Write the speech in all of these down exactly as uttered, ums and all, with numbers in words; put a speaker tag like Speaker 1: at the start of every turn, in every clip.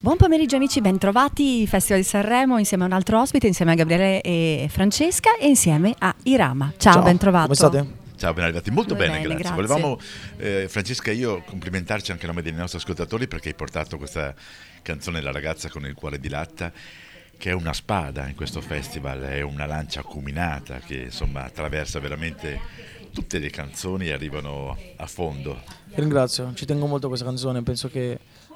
Speaker 1: Buon pomeriggio amici, ben trovati, Festival di Sanremo insieme a un altro ospite, insieme a Gabriele e Francesca e insieme a Irama. Ciao,
Speaker 2: Ciao,
Speaker 1: ben trovato.
Speaker 2: Come state?
Speaker 3: Ciao, ben arrivati. Molto
Speaker 1: Come
Speaker 3: bene,
Speaker 1: bene,
Speaker 3: grazie.
Speaker 1: grazie.
Speaker 3: Volevamo, eh, Francesca e io, complimentarci anche a nome dei nostri ascoltatori perché hai portato questa canzone La ragazza con il cuore di latta, che è una spada in questo festival, è una lancia acuminata che insomma attraversa veramente tutte le canzoni e arrivano a fondo.
Speaker 2: Ti ringrazio, ci tengo molto a questa canzone, penso che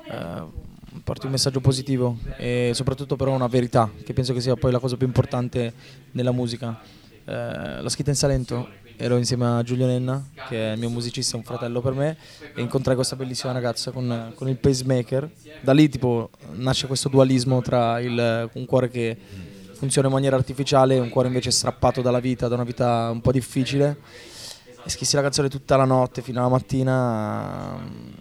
Speaker 2: eh, porti un messaggio positivo e soprattutto però una verità, che penso che sia poi la cosa più importante nella musica. Eh, l'ho scritta in Salento, ero insieme a Giulio Nenna, che è il mio musicista, un fratello per me, e incontrai questa bellissima ragazza con, con il pacemaker. Da lì tipo nasce questo dualismo tra il, un cuore che funziona in maniera artificiale e un cuore invece strappato dalla vita, da una vita un po' difficile. E scrissi la canzone tutta la notte fino alla mattina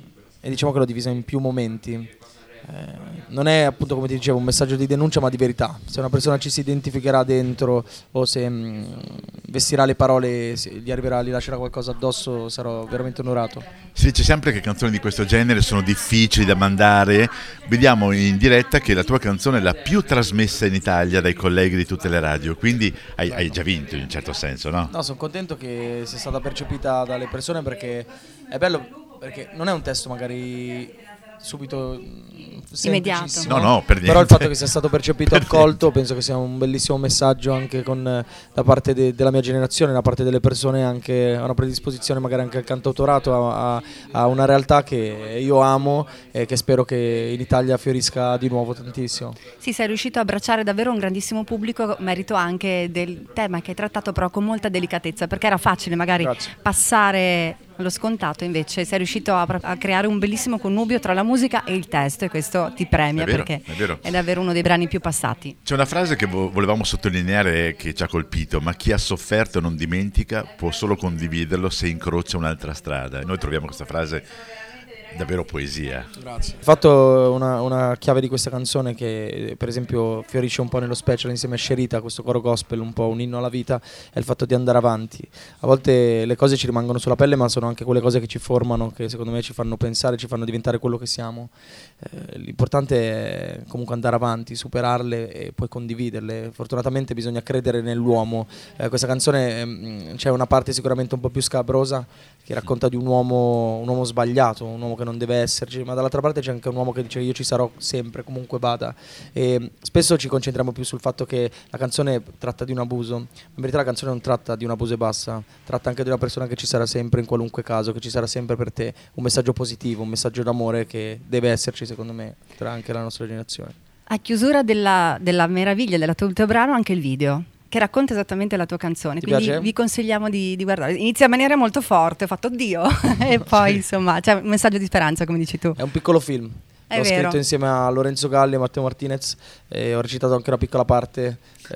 Speaker 2: e diciamo che l'ho divisa in più momenti. Eh, non è appunto, come ti dicevo, un messaggio di denuncia ma di verità. Se una persona ci si identificherà dentro o se mh, vestirà le parole, se gli arriverà, gli lascerà qualcosa addosso, sarò veramente onorato.
Speaker 3: Si dice sempre che canzoni di questo genere sono difficili da mandare. Vediamo in diretta che la tua canzone è la più trasmessa in Italia dai colleghi di tutte le radio, quindi hai, hai già vinto in un certo senso, no?
Speaker 2: No, sono contento che sia stata percepita dalle persone perché è bello, perché non è un testo magari subito
Speaker 1: Immediato.
Speaker 3: No, no, per niente.
Speaker 2: Però il fatto che sia stato percepito,
Speaker 3: Per
Speaker 2: accolto,
Speaker 3: niente.
Speaker 2: penso che sia un bellissimo messaggio anche con, eh, da parte de- della mia generazione, da parte delle persone, anche a una predisposizione magari anche al cantautorato, a, a, a una realtà che io amo e che spero che in Italia fiorisca di nuovo tantissimo.
Speaker 1: Sì, sei riuscito a abbracciare davvero un grandissimo pubblico, merito anche del tema che hai trattato però con molta delicatezza, perché era facile magari
Speaker 2: Grazie.
Speaker 1: passare lo scontato, invece sei riuscito a, a creare un bellissimo connubio tra la musica e il testo e questo ti premia
Speaker 3: È vero,
Speaker 1: perché
Speaker 3: è vero.
Speaker 1: è davvero uno dei brani più passati.
Speaker 3: C'è una frase che vo- volevamo sottolineare che ci ha colpito: ma chi ha sofferto non dimentica, può solo condividerlo se incrocia un'altra strada. E noi troviamo questa frase davvero poesia.
Speaker 2: Grazie. Il fatto, una, una chiave di questa canzone che per esempio fiorisce un po' nello special insieme a Sherita, questo coro gospel, un po' un inno alla vita, è il fatto di andare avanti. A volte le cose ci rimangono sulla pelle, ma sono anche quelle cose che ci formano, che secondo me ci fanno pensare, ci fanno diventare quello che siamo. Eh, l'importante è comunque andare avanti, superarle e poi condividerle. Fortunatamente bisogna credere nell'uomo. Eh, questa canzone mh, c'è una parte sicuramente un po' più scabrosa che racconta di un uomo, un uomo sbagliato, un uomo che non deve esserci, ma dall'altra parte c'è anche un uomo che dice io ci sarò sempre, comunque vada. E spesso ci concentriamo più sul fatto che la canzone tratta di un abuso, in verità la canzone non tratta di un abuso e basta, tratta anche di una persona che ci sarà sempre in qualunque caso, che ci sarà sempre per te, un messaggio positivo, un messaggio d'amore che deve esserci secondo me tra anche la nostra generazione.
Speaker 1: A chiusura della, della meraviglia del tuo, tuo brano anche il video che racconta esattamente la tua canzone.
Speaker 2: Ti
Speaker 1: Quindi
Speaker 2: piace?
Speaker 1: vi consigliamo di, di guardare. Inizia in maniera molto forte, ho fatto oddio e poi
Speaker 3: Sì.
Speaker 1: insomma c'è un messaggio di speranza, come dici tu.
Speaker 2: È un piccolo film.
Speaker 1: È
Speaker 2: L'ho
Speaker 1: vero.
Speaker 2: scritto insieme a Lorenzo Galli e Matteo Martinez e ho recitato anche una piccola parte.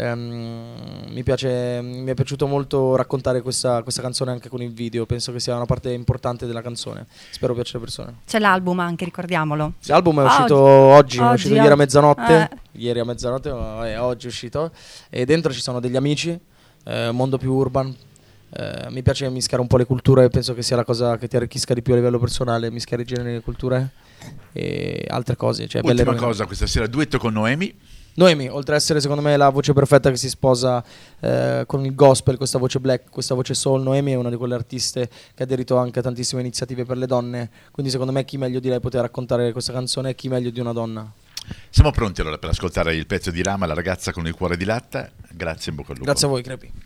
Speaker 2: Ehm, mi piace, mi è piaciuto molto raccontare questa, questa canzone anche con il video. Penso che sia una parte importante della canzone. Spero piaccia alle persone.
Speaker 1: C'è l'album anche, ricordiamolo.
Speaker 2: L'album è
Speaker 1: Oggi.
Speaker 2: uscito oggi, è
Speaker 1: Oggi,
Speaker 2: uscito ieri a
Speaker 1: oggi.
Speaker 2: mezzanotte.
Speaker 1: Eh.
Speaker 2: Ieri a mezzanotte, ma è oggi è uscito. E dentro ci sono degli amici, eh, mondo più urban. Eh, mi piace mischiare un po' le culture, penso che sia la cosa che ti arricchisca di più a livello personale, mischiare i generi e le culture e altre cose. Cioè, belle
Speaker 3: Ultima
Speaker 2: robe.
Speaker 3: cosa, questa sera duetto con Noemi.
Speaker 2: Noemi, oltre ad essere secondo me la voce perfetta che si sposa eh, con il gospel, questa voce black, questa voce soul, Noemi è una di quelle artiste che ha aderito anche a tantissime iniziative per le donne, quindi secondo me chi meglio di lei poteva raccontare questa canzone e chi meglio di una donna.
Speaker 3: Siamo pronti allora per ascoltare il pezzo di Rama, La ragazza con il cuore di latta. Grazie, in bocca al lupo.
Speaker 2: Grazie a voi, Crepi.